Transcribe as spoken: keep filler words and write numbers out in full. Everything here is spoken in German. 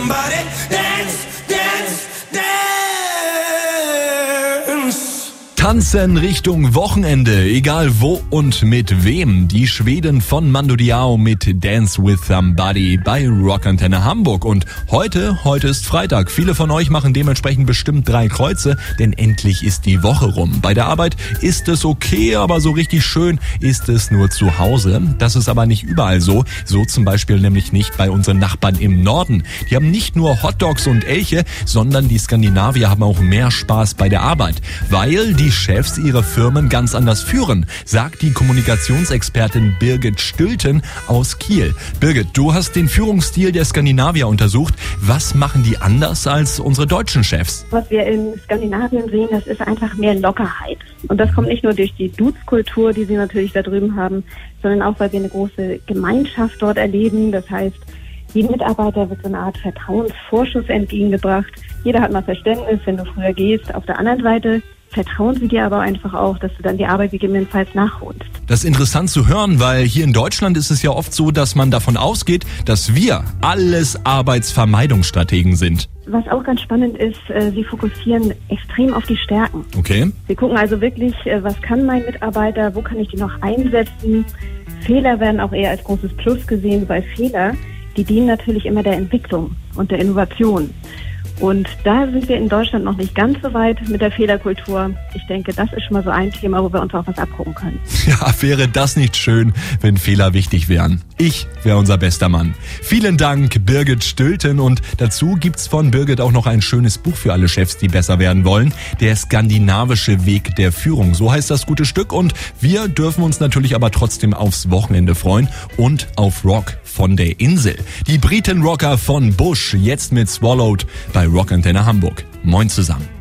somebody. Dance, dance, dance. Tanzen Richtung Wochenende, egal wo und mit wem. Die Schweden von Mando Diao mit Dance with Somebody bei Rockantenne Hamburg. Und heute, heute ist Freitag. Viele von euch machen dementsprechend bestimmt drei Kreuze, denn endlich ist die Woche rum. Bei der Arbeit ist es okay, aber so richtig schön ist es nur zu Hause. Das ist aber nicht überall so. So zum Beispiel nämlich nicht bei unseren Nachbarn im Norden. Die haben nicht nur Hotdogs und Elche, sondern die Skandinavier haben auch mehr Spaß bei der Arbeit, weil die Chefs ihre Firmen ganz anders führen, sagt die Kommunikationsexpertin Birgit Stülten aus Kiel. Birgit, du hast den Führungsstil der Skandinavier untersucht. Was machen die anders als unsere deutschen Chefs? Was wir in Skandinavien sehen, das ist einfach mehr Lockerheit. Und das kommt nicht nur durch die Dudes-Kultur, die sie natürlich da drüben haben, sondern auch, weil wir eine große Gemeinschaft dort erleben. Das heißt, jedem Mitarbeiter wird so eine Art Vertrauensvorschuss entgegengebracht. Jeder hat mal Verständnis, wenn du früher gehst. Auf der anderen Seite vertrauen sie dir aber einfach auch, dass du dann die Arbeit gegebenenfalls nachholst. Das ist interessant zu hören, weil hier in Deutschland ist es ja oft so, dass man davon ausgeht, dass wir alles Arbeitsvermeidungsstrategen sind. Was auch ganz spannend ist, sie fokussieren extrem auf die Stärken. Okay. Sie gucken also wirklich, was kann mein Mitarbeiter, wo kann ich die noch einsetzen. Fehler werden auch eher als großes Plus gesehen, weil Fehler, die dienen natürlich immer der Entwicklung und der Innovation. Und da sind wir in Deutschland noch nicht ganz so weit mit der Fehlerkultur. Ich denke, das ist schon mal so ein Thema, wo wir uns auch was abgucken können. Ja, wäre das nicht schön, wenn Fehler wichtig wären. Ich wäre unser bester Mann. Vielen Dank, Birgit Stülten. Und dazu gibt's von Birgit auch noch ein schönes Buch für alle Chefs, die besser werden wollen. Der skandinavische Weg der Führung. So heißt das gute Stück. Und wir dürfen uns natürlich aber trotzdem aufs Wochenende freuen und auf Rock von der Insel. Die Briten-Rocker von Bush, jetzt mit Swallowed bei Rockantenne Hamburg. Moin zusammen.